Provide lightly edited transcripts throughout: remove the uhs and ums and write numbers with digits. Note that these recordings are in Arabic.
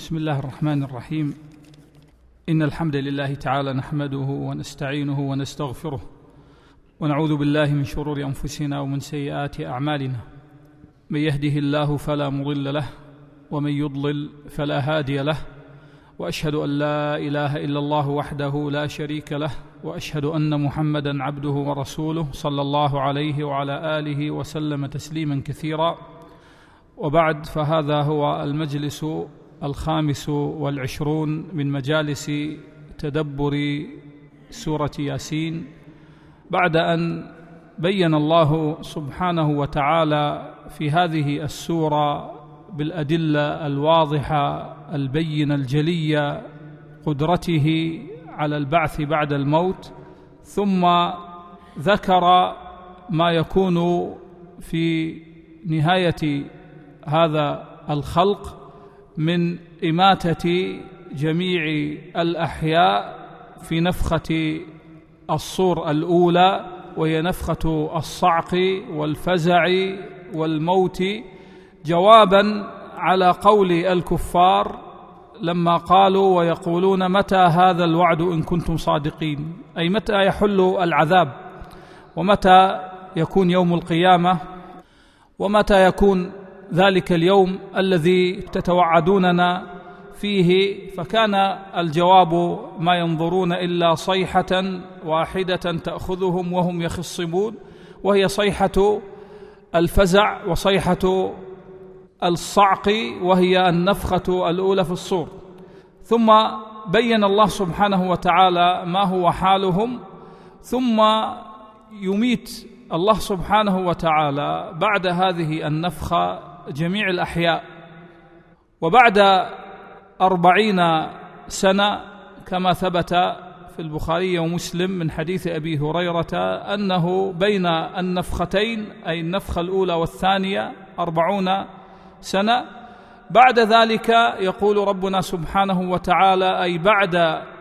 بسم الله الرحمن الرحيم. إن الحمد لله تعالى نحمده ونستعينه ونستغفره ونعوذ بالله من شرور أنفسنا ومن سيئات أعمالنا. من يهده الله فلا مضل له ومن يضلل فلا هادي له، وأشهد أن لا إله إلا الله وحده لا شريك له، وأشهد أن محمدًا عبده ورسوله صلى الله عليه وعلى آله وسلم تسليمًا كثيرا. وبعد، فهذا هو المجلس 25 من مجالس تدبر سورة ياسين، بعد أن بين الله سبحانه وتعالى في هذه السورة بالأدلة الواضحة البينة الجلية قدرته على البعث بعد الموت، ثم ذكر ما يكون في نهاية هذا الخلق من إماتة جميع الأحياء في نفخة الصور الأولى، وهي نفخة الصعق والفزع والموت، جوابا على قول الكفار لما قالوا ويقولون متى هذا الوعد إن كنتم صادقين، أي متى يحل العذاب، ومتى يكون يوم القيامة، ومتى يكون ذلك اليوم الذي تتوعدوننا فيه. فكان الجواب ما ينظرون إلا صيحة واحدة تأخذهم وهم يخصمون، وهي صيحة الفزع وصيحة الصعق، وهي النفخة الأولى في الصور. ثم بين الله سبحانه وتعالى ما هو حالهم، ثم يميت الله سبحانه وتعالى بعد هذه النفخة جميع الأحياء، وبعد 40 سنة كما ثبت في البخاري ومسلم من حديث أبي هريرة أنه بين النفختين، أي النفخة الأولى والثانية، 40 سنة. بعد ذلك يقول ربنا سبحانه وتعالى أي بعد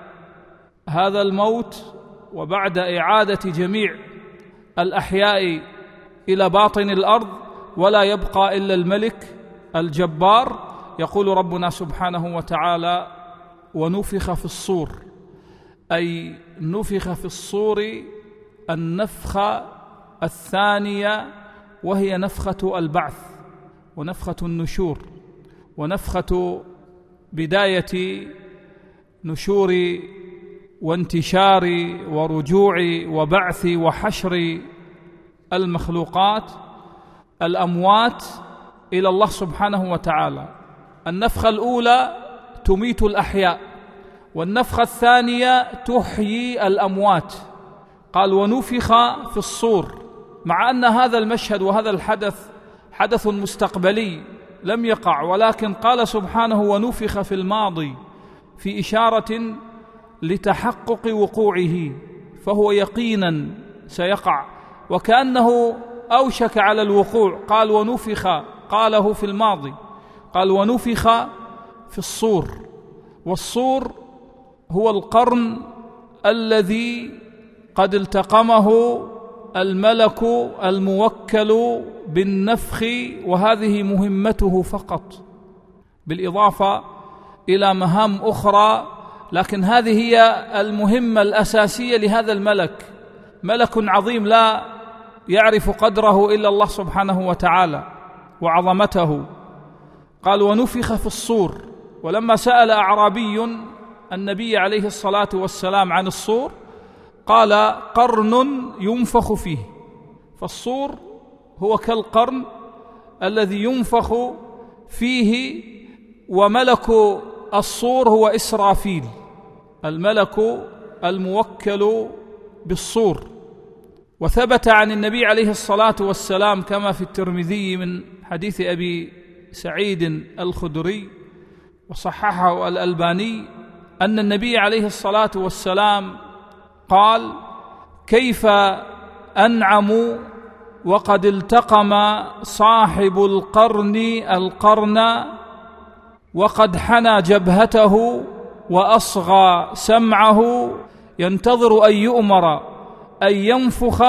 هذا الموت وبعد إعادة جميع الأحياء إلى باطن الأرض ولا يبقى إلا الملك الجبار، يقول ربنا سبحانه وتعالى ونفخ في الصور، أي نفخ في الصور النفخة الثانية، وهي نفخة البعث ونفخة النشور ونفخة بداية نشور وانتشار ورجوع وبعث وحشر المخلوقات الأموات إلى الله سبحانه وتعالى. النفخة الأولى تميت الأحياء، والنفخة الثانية تحيي الأموات. قال ونفخ في الصور، مع أن هذا المشهد وهذا الحدث حدث مستقبلي لم يقع، ولكن قال سبحانه ونفخ في الماضي في إشارة لتحقق وقوعه، فهو يقينا سيقع وكأنه أوشك على الوقوع. قال ونفخ، قاله في الماضي، قال ونفخ في الصور، والصور هو القرن الذي قد التقمه الملك الموكل بالنفخ، وهذه مهمته فقط، بالإضافة إلى مهام أخرى، لكن هذه هي المهمة الأساسية لهذا الملك. ملك عظيم لا يعرف قدره إلا الله سبحانه وتعالى وعظمته. قال ونفخ في الصور، ولما سأل أعرابي النبي عليه الصلاة والسلام عن الصور قال قرن ينفخ فيه، فالصور هو كالقرن الذي ينفخ فيه، وملك الصور هو إسرافيل، الملك الموكل بالصور. وثبت عن النبي عليه الصلاة والسلام كما في الترمذي من حديث أبي سعيد الخدري وصححه الألباني أن النبي عليه الصلاة والسلام قال كيف أنعم وقد التقم صاحب القرن وقد حنى جبهته وأصغى سمعه ينتظر أن يؤمر أن ينفخ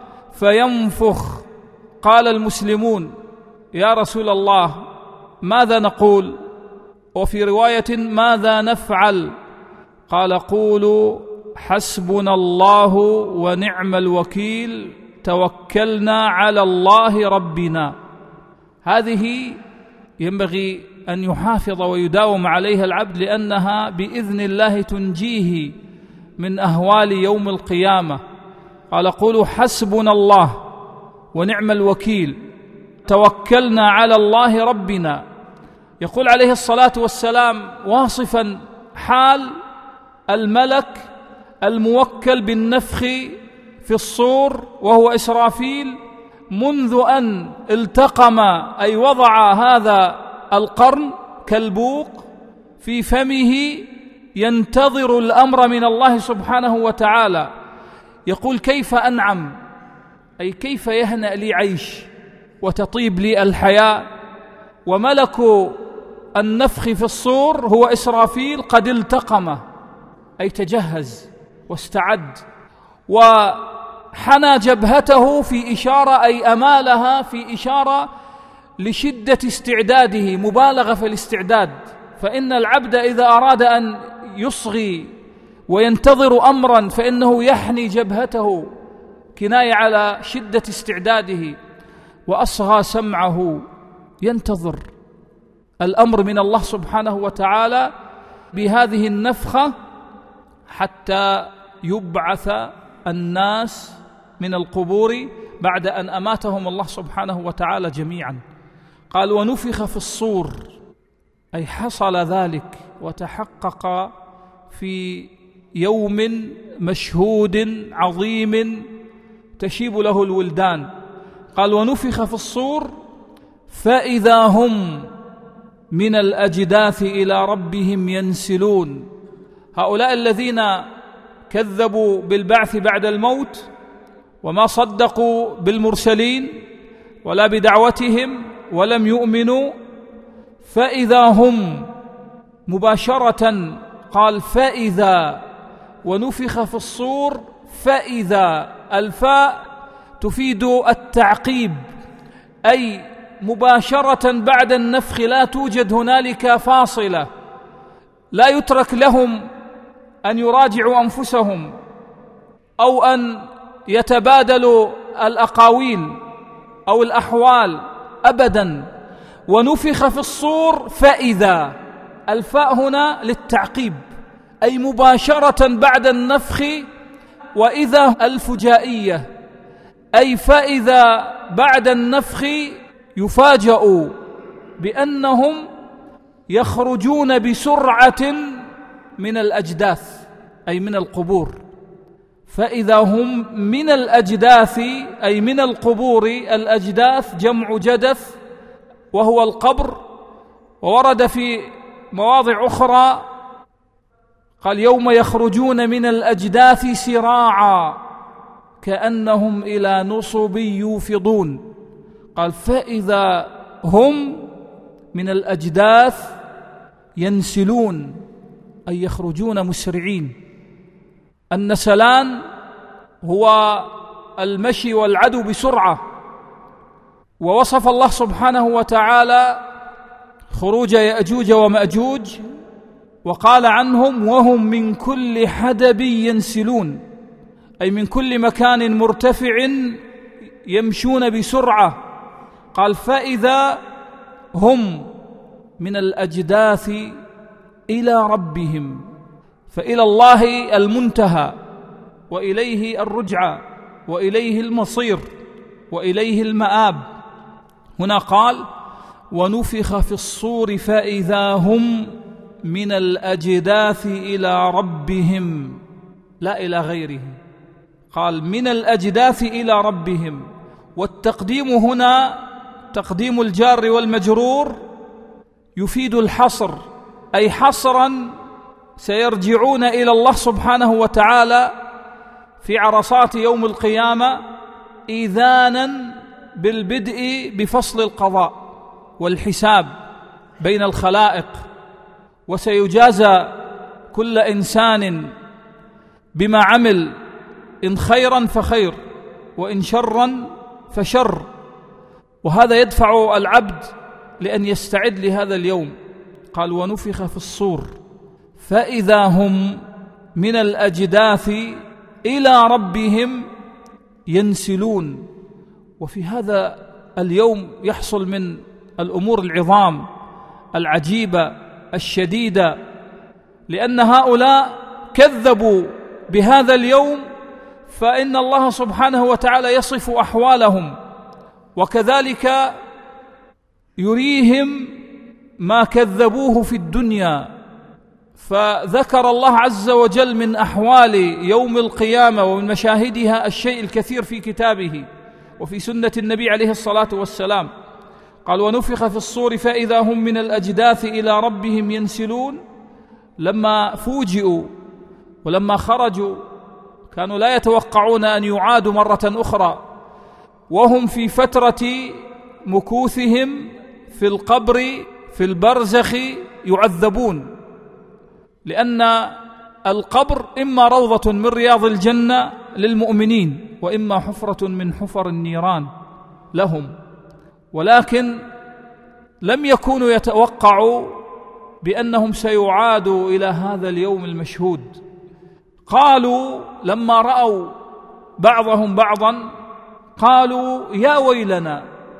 فينفخ. قال المسلمون يا رسول الله ماذا نقول؟ وفي رواية ماذا نفعل؟ قال قولوا حسبنا الله ونعم الوكيل توكلنا على الله ربنا. هذه ينبغي أن يحافظ ويداوم عليها العبد، لأنها بإذن الله تنجيه من أهوال يوم القيامة. قال قولوا حسبنا الله ونعم الوكيل توكلنا على الله ربنا. يقول عليه الصلاة والسلام واصفا حال الملك الموكل بالنفخ في الصور وهو إسرافيل، منذ أن التقم أي وضع هذا القرن كالبوق في فمه ينتظر الأمر من الله سبحانه وتعالى. يقول كيف أنعم، أي كيف يهنأ لي عيش وتطيب لي الحياة، وملك النفخ في الصور هو إسرافيل قد التقمه، أي تجهز واستعد وحنى جبهته في إشارة، أي أمالها في إشارة لشدة استعداده، مبالغة في الاستعداد. فإن العبد إذا أراد أن يصغي وينتظر أمرا فإنه يحني جبهته، كناية على شدة استعداده، وأصغى سمعه ينتظر الأمر من الله سبحانه وتعالى بهذه النفخة حتى يبعث الناس من القبور بعد أن أماتهم الله سبحانه وتعالى جميعا. قال ونفخ في الصور، أي حصل ذلك وتحقق في يوم مشهود عظيم تشيب له الولدان. قال ونفخ في الصور فإذا هم من الأجداث إلى ربهم ينسلون. هؤلاء الذين كذبوا بالبعث بعد الموت وما صدقوا بالمرسلين ولا بدعوتهم ولم يؤمنوا، فإذا هم مباشرة، قال فإذا ونفخ في الصور فإذا، الفاء تفيد التعقيب، أي مباشرة بعد النفخ، لا توجد هنالك فاصلة، لا يترك لهم أن يراجعوا أنفسهم أو أن يتبادلوا الأقاويل أو الأحوال أبدا. ونفخ في الصور فإذا، الفاء هنا للتعقيب، أي مباشرة بعد النفخ. وإذا الفجائية، أي فإذا بعد النفخ يفاجأوا بأنهم يخرجون بسرعة من الأجداث، أي من القبور. فإذا هم من الأجداث، أي من القبور. الأجداث جمع جدث وهو القبر. وورد في مواضع أخرى قال يوم يخرجون من الأجداث سراعا كأنهم إلى نصب يوفضون. قال فإذا هم من الأجداث ينسلون، أي يخرجون مسرعين. النسلان هو المشي والعدو بسرعة. ووصف الله سبحانه وتعالى خروج يأجوج ومأجوج وقال عنهم وهم من كل حدب ينسلون، أي من كل مكان مرتفع يمشون بسرعة. قال فإذا هم من الأجداث إلى ربهم، فإلى الله المنتهى وإليه الرجعة وإليه المصير وإليه المآب. هنا قال ونفخ في الصور فإذا هم من الأجداث إلى ربهم، لا إلى غيره. قال من الأجداث إلى ربهم. والتقديم هنا تقديم الجار والمجرور يفيد الحصر، أي حصرا سيرجعون إلى الله سبحانه وتعالى في عرصات يوم القيامة إذانا بالبدء بفصل القضاء والحساب بين الخلائق، وسيجازى كل إنسان بما عمل، إن خيرا فخير وإن شرا فشر. وهذا يدفع العبد لأن يستعد لهذا اليوم، قال ونفخ في الصور فإذا هم من الأجداث إلى ربهم ينسلون. وفي هذا اليوم يحصل من الأمور العظام العجيبة الشديدة، لأن هؤلاء كذبوا بهذا اليوم، فإن الله سبحانه وتعالى يصف أحوالهم، وكذلك يريهم ما كذبوه في الدنيا. فذكر الله عز وجل من أحوال يوم القيامة ومن مشاهدها الشيء الكثير في كتابه وفي سنة النبي عليه الصلاة والسلام. قال ونفخ في الصور فإذا هم من الأجداث إلى ربهم ينسلون. لما فوجئوا ولما خرجوا كانوا لا يتوقعون أن يعادوا مرة أخرى، وهم في فترة مكوثهم في القبر في البرزخ يعذبون، لأن القبر إما روضة من رياض الجنة للمؤمنين وإما حفرة من حفر النيران لهم، ولكن لم يكونوا يتوقعوا بأنهم سيعادوا إلى هذا اليوم المشهود. قالوا لما رأوا بعضهم بعضا قالوا يا ويلنا،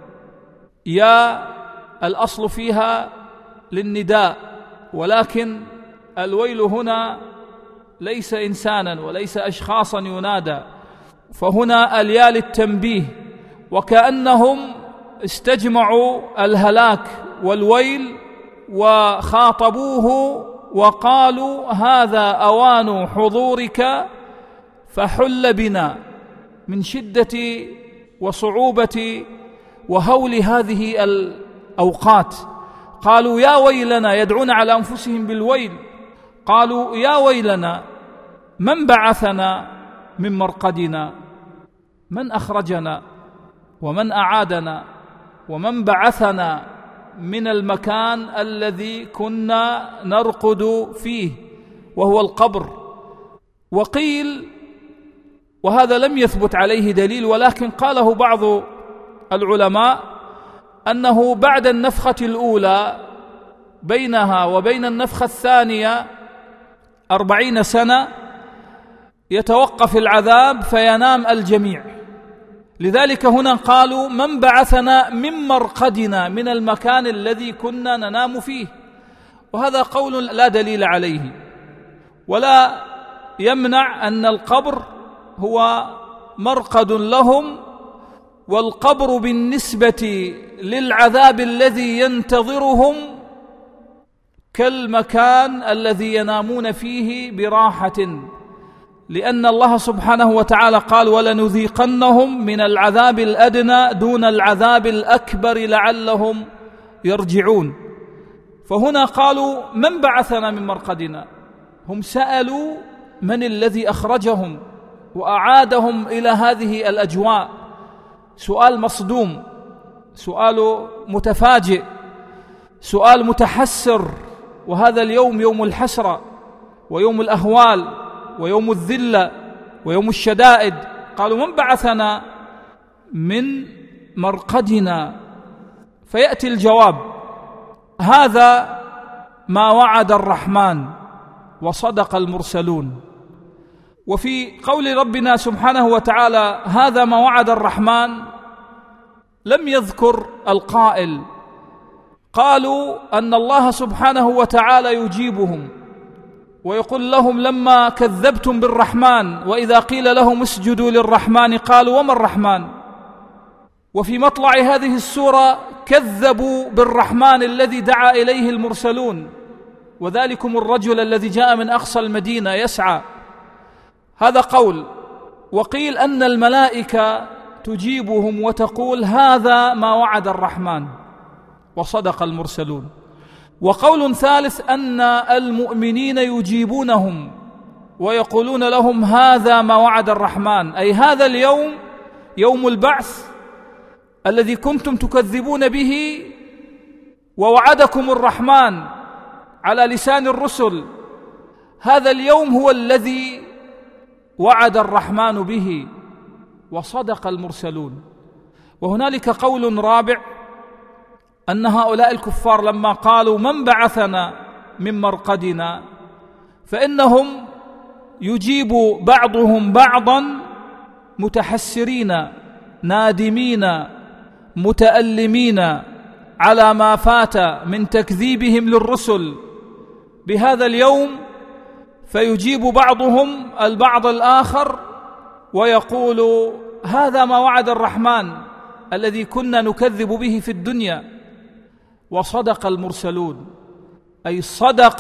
يا الأصل فيها للنداء، ولكن الويل هنا ليس إنسانا وليس أشخاصا ينادى، فهنا الياء للتنبيه، وكأنهم استجمعوا الهلاك والويل وخاطبوه وقالوا هذا أوان حضورك فحل بنا، من شدة وصعوبة وهول هذه الأوقات. قالوا يا ويلنا، يدعون على أنفسهم بالويل، قالوا يا ويلنا من بعثنا من مرقدنا، من أخرجنا ومن أعادنا ومن بعثنا من المكان الذي كنا نرقد فيه وهو القبر. وقيل، وهذا لم يثبت عليه دليل ولكن قاله بعض العلماء، أنه بعد النفخة الأولى بينها وبين النفخة الثانية 40 سنة يتوقف العذاب فينام الجميع. لذلك هنا قالوا من بعثنا من مرقدنا، من المكان الذي كنا ننام فيه، وهذا قول لا دليل عليه، ولا يمنع أن القبر هو مرقد لهم، والقبر بالنسبة للعذاب الذي ينتظرهم كالمكان الذي ينامون فيه براحة، لأن الله سبحانه وتعالى قال ولنذيقنهم من العذاب الأدنى دون العذاب الأكبر لعلهم يرجعون. فهنا قالوا من بعثنا من مرقدنا، هم سألوا من الذي أخرجهم وأعادهم إلى هذه الأجواء. سؤال مصدوم، سؤال متفاجئ، سؤال متحسر، وهذا اليوم يوم الحسرة ويوم الأهوال ويوم الذلة ويوم الشدائد. قالوا من بعثنا من مرقدنا، فيأتي الجواب هذا ما وعد الرحمن وصدق المرسلون. وفي قول ربنا سبحانه وتعالى هذا ما وعد الرحمن لم يذكر القائل، قالوا أن الله سبحانه وتعالى يجيبهم ويقول لهم لما كذبتم بالرحمن وإذا قيل لهم اسجدوا للرحمن قالوا وما الرحمن. وفي مطلع هذه السورة كذبوا بالرحمن الذي دعا إليه المرسلون، وذلكم الرجل الذي جاء من أقصى المدينة يسعى. هذا قول. وقيل أن الملائكة تجيبهم وتقول هذا ما وعد الرحمن وصدق المرسلون. وقول ثالث أن المؤمنين يجيبونهم ويقولون لهم هذا ما وعد الرحمن، أي هذا اليوم يوم البعث الذي كنتم تكذبون به ووعدكم الرحمن على لسان الرسل، هذا اليوم هو الذي وعد الرحمن به وصدق المرسلون. وهنالك قول رابع أن هؤلاء الكفار لما قالوا من بعثنا من مرقدنا، فإنهم يجيب بعضهم بعضا متحسرين نادمين متألمين على ما فات من تكذيبهم للرسل بهذا اليوم، فيجيب بعضهم البعض الآخر ويقول هذا ما وعد الرحمن الذي كنا نكذب به في الدنيا. وصدق المرسلون، أي صدق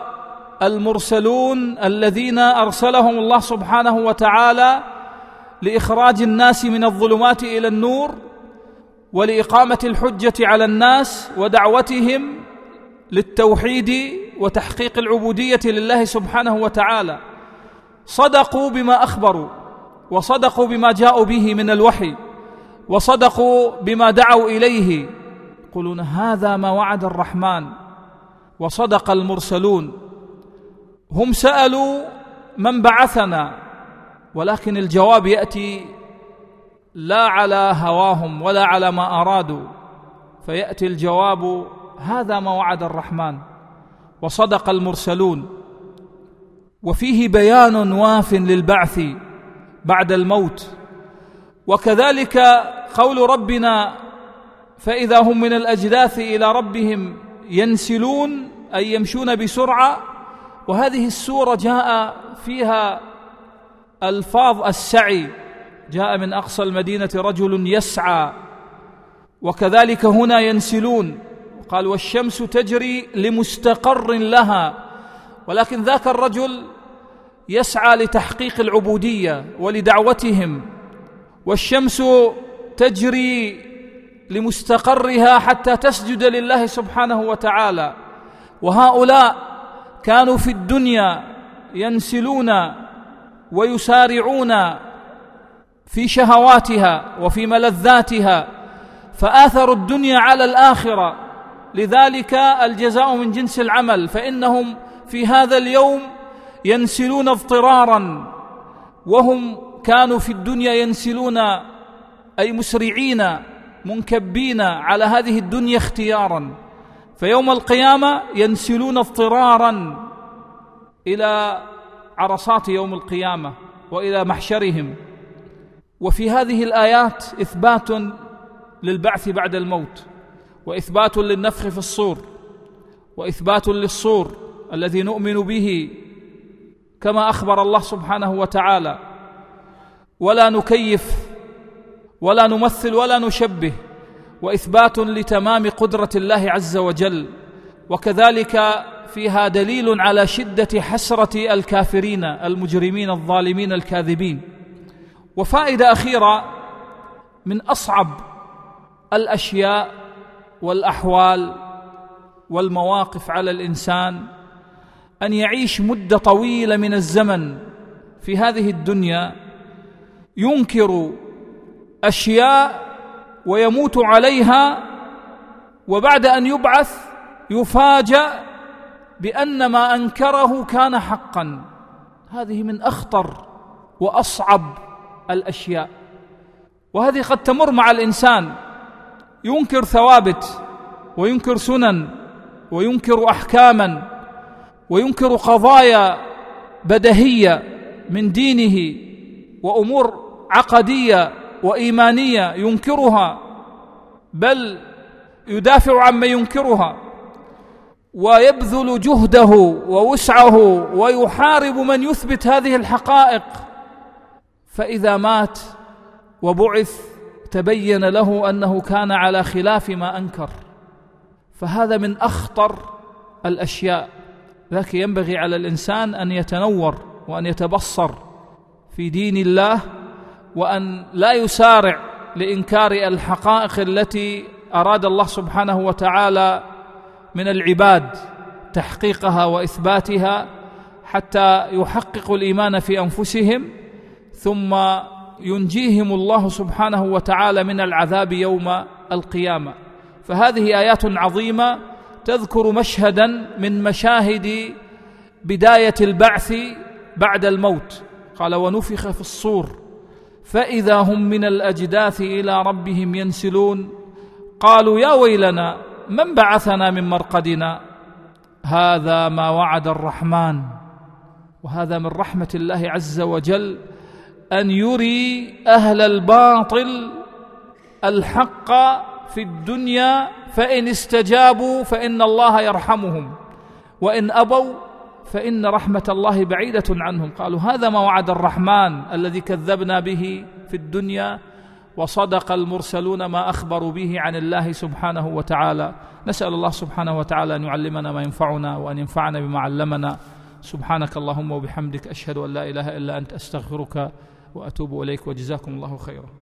المرسلون الذين أرسلهم الله سبحانه وتعالى لإخراج الناس من الظلمات إلى النور، ولإقامة الحجة على الناس ودعوتهم للتوحيد وتحقيق العبودية لله سبحانه وتعالى. صدقوا بما أخبروا، وصدقوا بما جاءوا به من الوحي، وصدقوا بما دعوا إليه، يقولون هذا ما وعد الرحمن. وصدق المرسلون. هم سألوا من بعثنا، ولكن الجواب يأتي لا على هواهم ولا على ما أرادوا، فيأتي الجواب هذا ما وعد الرحمن. وصدق المرسلون. وفيه بيان واف للبعث بعد الموت. وكذلك قول ربنا فإذا هم من الأجداث إلى ربهم ينسلون، أي يمشون بسرعة. وهذه السورة جاء فيها ألفاظ السعي، جاء من أقصى المدينة رجل يسعى، وكذلك هنا ينسلون. قال والشمس تجري لمستقر لها، ولكن ذاك الرجل يسعى لتحقيق العبودية ولدعوتهم، والشمس تجري لمستقرها حتى تسجد لله سبحانه وتعالى. وهؤلاء كانوا في الدنيا ينسلون ويسارعون في شهواتها وفي ملذاتها، فآثروا الدنيا على الآخرة، لذلك الجزاء من جنس العمل. فإنهم في هذا اليوم ينسلون اضطرارا، وهم كانوا في الدنيا ينسلون أي مسرعين منكبين على هذه الدنيا اختيارا، فيوم القيامة ينسلون اضطرارا إلى عرصات يوم القيامة وإلى محشرهم. وفي هذه الآيات إثبات للبعث بعد الموت، وإثبات للنفخ في الصور، وإثبات للصور الذي نؤمن به كما أخبر الله سبحانه وتعالى، ولا نكيف ولا نمثل ولا نشبه، وإثبات لتمام قدرة الله عز وجل. وكذلك فيها دليل على شدة حسرة الكافرين المجرمين الظالمين الكاذبين. وفائدة أخيرة من أصعب الأشياء والأحوال والمواقف على الإنسان أن يعيش مدة طويلة من الزمن في هذه الدنيا ينكر أشياء ويموت عليها، وبعد أن يبعث يفاجأ بأن ما أنكره كان حقا. هذه من أخطر وأصعب الأشياء، وهذه قد تمر مع الإنسان، ينكر ثوابت وينكر سنن وينكر أحكاما وينكر قضايا بديهية من دينه وأمور عقدية وإيمانية ينكرها، بل يدافع عما ينكرها ويبذل جهده ووسعه ويحارب من يثبت هذه الحقائق. فإذا مات وبعث تبين له أنه كان على خلاف ما أنكر، فهذا من أخطر الأشياء. لكن ينبغي على الإنسان أن يتنور وأن يتبصر في دين الله، وأن لا يسارع لإنكار الحقائق التي أراد الله سبحانه وتعالى من العباد تحقيقها وإثباتها، حتى يحققوا الإيمان في أنفسهم، ثم ينجيهم الله سبحانه وتعالى من العذاب يوم القيامة. فهذه آيات عظيمة تذكر مشهدا من مشاهد بداية البعث بعد الموت. قال ونفخ في الصور فإذا هم من الأجداث إلى ربهم ينسلون قالوا يا ويلنا من بعثنا من مرقدنا؟ هذا ما وعد الرحمن. وهذا من رحمة الله عز وجل أن يري أهل الباطل الحق في الدنيا، فإن استجابوا فإن الله يرحمهم، وإن أبوا فإن رحمة الله بعيدة عنهم. قالوا هذا ما وعد الرحمن الذي كذبنا به في الدنيا، وصدق المرسلون ما أخبروا به عن الله سبحانه وتعالى. نسأل الله سبحانه وتعالى أن يعلمنا ما ينفعنا وأن ينفعنا بما علمنا. سبحانك اللهم وبحمدك، أشهد أن لا إله إلا أنت، أستغفرك وأتوب إليك، وجزاكم الله خيرا.